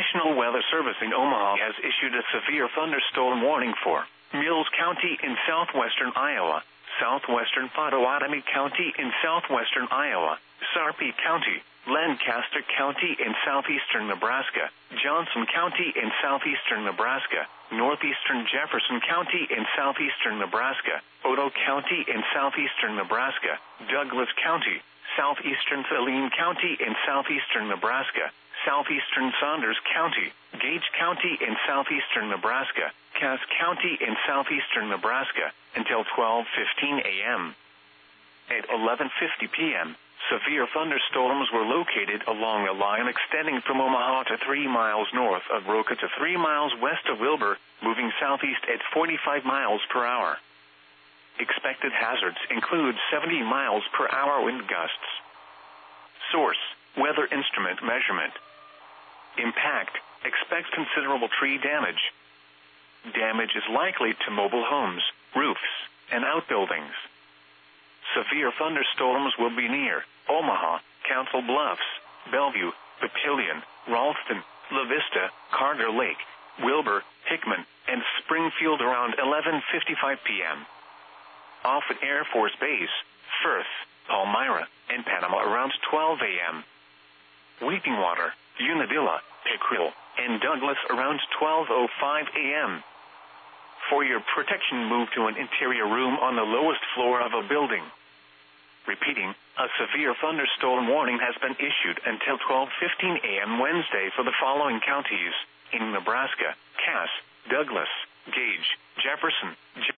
National Weather Service in Omaha has issued a severe thunderstorm warning for Mills County in southwestern Iowa, southwestern Pottawatomie County in southwestern Iowa, Sarpy County, Lancaster County in southeastern Nebraska, Johnson County in southeastern Nebraska, northeastern Jefferson County in southeastern Nebraska, Otoe County in southeastern Nebraska, Douglas County, southeastern Saline County in southeastern Nebraska, southeastern Saunders County, Gage County in southeastern Nebraska, Cass County in southeastern Nebraska, until 12:15 a.m. At 11:50 p.m., severe thunderstorms were located along a line extending from Omaha to 3 miles north of Roca to 3 miles west of Wilbur, moving southeast at 45 miles per hour. Expected hazards include 70 miles per hour wind gusts. Source: Weather Instrument Measurement. Impact: expect considerable tree damage. Damage is likely to mobile homes, roofs, and outbuildings. Severe thunderstorms will be near Omaha, Council Bluffs, Bellevue, Papillion, Ralston, La Vista, Carter Lake, Wilbur, Hickman, and Springfield around 11:55 p.m. Off at Air Force Base, Firth, Palmyra, and Panama around 12 a.m. Weeping Water, Unadilla, Pickrell, and Douglas around 12:05 a.m. For your protection, move to an interior room on the lowest floor of a building. Repeating, a severe thunderstorm warning has been issued until 12:15 a.m. Wednesday for the following counties in Nebraska: Cass, Douglas, Gage, Jefferson,